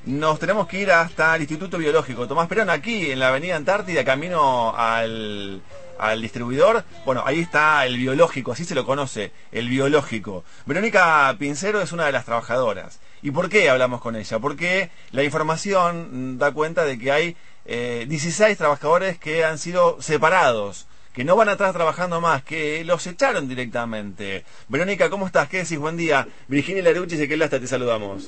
nos tenemos que ir hasta el Instituto Biológico Tomás Perón, aquí en la Avenida Antártida, camino al distribuidor. Bueno, ahí está el biológico, así se lo conoce, el biológico. Verónica Pincero es una de las trabajadoras. ¿Y por qué hablamos con ella? Porque la información da cuenta de que hay 16 trabajadores que han sido separados, que no van a estar trabajando más, que los echaron directamente. Verónica, ¿cómo estás? ¿Qué decís? Buen día. Virginia Larucci y Ezequiel Lastra, te saludamos.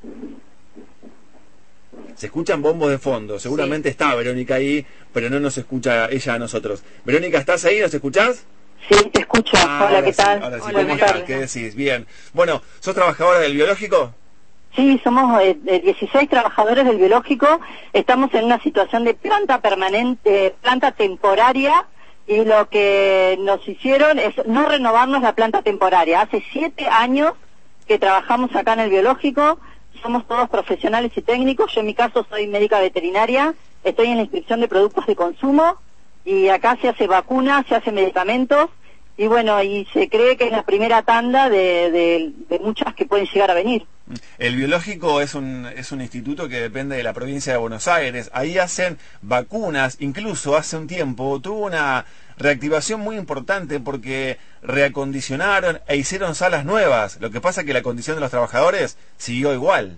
Se escuchan bombos de fondo, seguramente sí. Está Verónica ahí, pero no nos escucha ella a nosotros. Verónica, ¿estás ahí? ¿Nos escuchás? Sí, te escucho. Hola, ¿qué tal? Ahora sí, Hola, ¿cómo estás? ¿Qué decís? Bien. Bueno, ¿sos trabajadora del biológico? Sí, somos 16 trabajadores del biológico. Estamos en una situación de planta permanente, planta temporaria, y lo que nos hicieron es no renovarnos la planta temporaria. Hace 7 años que trabajamos acá en el biológico. Somos todos profesionales y técnicos. Yo en mi caso soy médica veterinaria, estoy en la inscripción de productos de consumo y acá se hace vacunas, se hace medicamentos y bueno, y se cree que es la primera tanda de muchas que pueden llegar a venir. El biológico es un instituto que depende de la provincia de Buenos Aires. Ahí hacen vacunas, incluso hace un tiempo tuvo una reactivación muy importante porque reacondicionaron e hicieron salas nuevas. Lo que pasa es que la condición de los trabajadores siguió igual.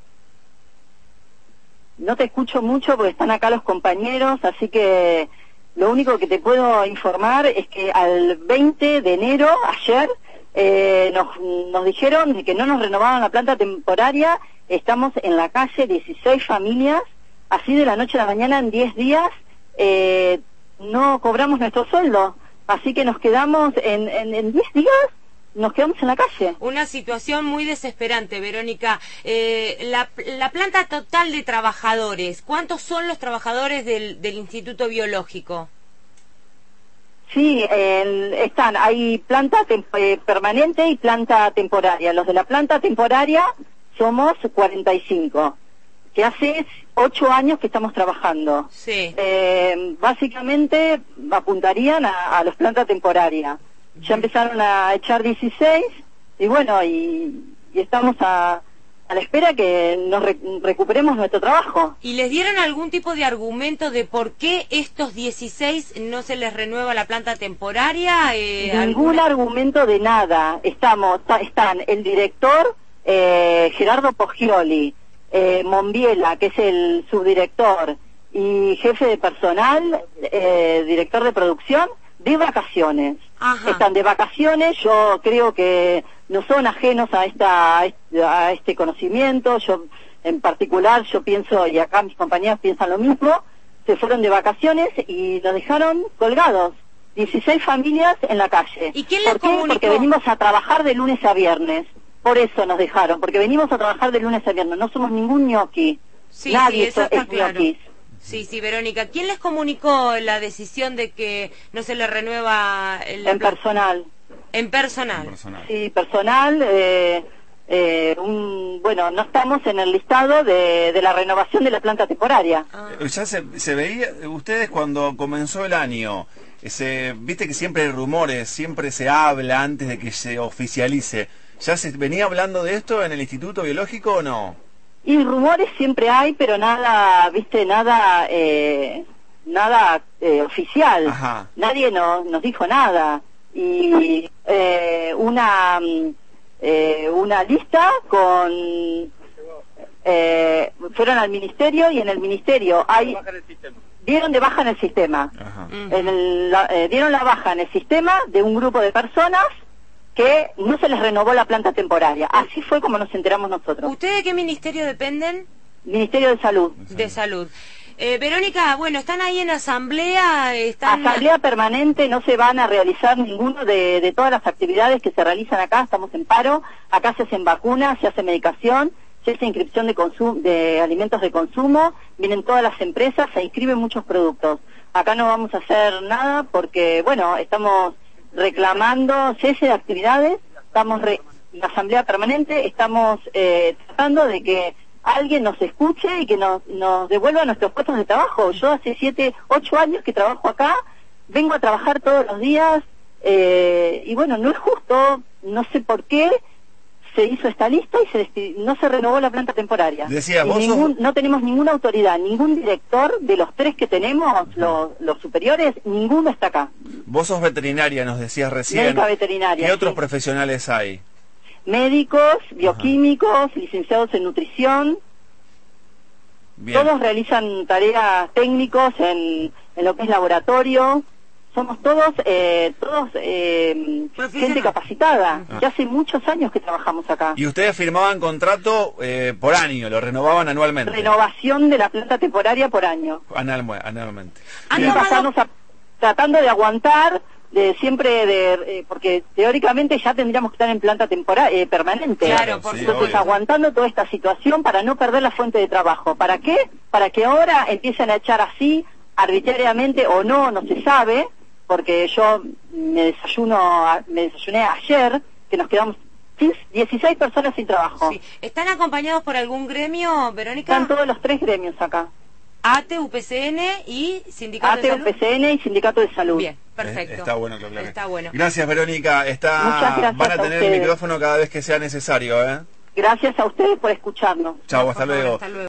No te escucho mucho porque están acá los compañeros, así que lo único que te puedo informar es que al 20 de enero, ayer, nos dijeron de que no nos renovaban la planta temporaria. Estamos en la calle, 16 familias, así de la noche a la mañana, en 10 días, no cobramos nuestro sueldo, así que nos quedamos en 10 días, nos quedamos en la calle. Una situación muy desesperante, Verónica. La planta total de trabajadores, ¿cuántos son los trabajadores del Instituto Biológico? Sí, hay planta permanente y planta temporaria. Los de la planta temporaria somos 45, que hace 8 años que estamos trabajando. Sí. Básicamente apuntarían a los plantas temporarias. Ya empezaron a echar 16 y bueno, y estamos a la espera que nos recuperemos nuestro trabajo. ¿Y les dieron algún tipo de argumento de por qué estos 16 no se les renueva la planta temporaria? Ningún argumento de nada. Están el director Gerardo Poggioli, Monbiela, que es el subdirector, y jefe de personal, director de producción, de vacaciones. Ajá. Están de vacaciones. Yo creo que no son ajenos a este conocimiento. Yo en particular, yo pienso, y acá mis compañeros piensan lo mismo, se fueron de vacaciones y nos dejaron colgados. 16 familias en la calle. ¿Y quién les comunicó? Porque venimos a trabajar de lunes a viernes. Por eso nos dejaron, porque venimos a trabajar de lunes a viernes. No somos ningún ñoqui. Sí, nadie sí, eso está es claro. ñoquis. Sí, Verónica. ¿Quién les comunicó la decisión de que no se le renueva En personal. En personal. Sí, personal. Bueno, no estamos en el listado de la renovación de la planta temporaria. Ya se veía, ustedes cuando comenzó el año, viste que siempre hay rumores, siempre se habla antes de que se oficialice. ¿Ya se venía hablando de esto en el Instituto Biológico o no? Y rumores siempre hay, pero nada, nada oficial. Ajá. Nadie nos dijo nada. Y una lista con fueron al ministerio y en el ministerio dieron de baja en el sistema. Ajá. Dieron la baja en el sistema de un grupo de personas que no se les renovó la planta temporaria. Así fue como nos enteramos nosotros. ¿Ustedes de qué ministerio dependen? Ministerio de Salud. De Salud. Verónica, bueno, están ahí en asamblea, Asamblea permanente, no se van a realizar ninguno de todas las actividades que se realizan acá, estamos en paro, acá se hacen vacunas, se hace medicación, se hace inscripción de alimentos de consumo, vienen todas las empresas, se inscriben muchos productos. Acá no vamos a hacer nada porque, bueno, estamos reclamando cese de actividades, estamos en la asamblea permanente, estamos tratando de que alguien nos escuche y que nos devuelva nuestros puestos de trabajo. Yo hace 7, 8 años que trabajo acá, vengo a trabajar todos los días y bueno, no es justo, no sé por qué se hizo esta lista y no se renovó la planta temporaria. Decía, no tenemos ninguna autoridad, ningún director de los 3 que tenemos, los superiores, ninguno está acá. Vos sos veterinaria, nos decías recién. Médica veterinaria. ¿Qué otros sí. profesionales hay? Médicos, bioquímicos, licenciados en nutrición. Bien. Todos realizan tareas técnicos en lo que es laboratorio. Somos todos gente capacitada. Ya hace muchos años que trabajamos acá. ¿Y ustedes firmaban contrato por año, lo renovaban anualmente? Renovación de la planta temporaria por año. Anualmente. Tratando de aguantar, porque teóricamente ya tendríamos que estar en planta permanente. Claro, por Entonces aguantando toda esta situación para no perder la fuente de trabajo. ¿Para qué? Para que ahora empiecen a echar así, arbitrariamente o no se sabe, porque yo me desayuné ayer, que nos quedamos 16 personas sin trabajo. Sí. ¿Están acompañados por algún gremio, Verónica? Están todos los 3 gremios acá. ATE, UPCN y Sindicato de Salud. UPCN y Sindicato de Salud. Bien, perfecto. Está bueno, claro. Está bueno. Gracias, Verónica. Muchas gracias van a tener el micrófono cada vez que sea necesario, ¿eh? Gracias a ustedes por escucharnos. Chau, hasta luego. Hasta luego.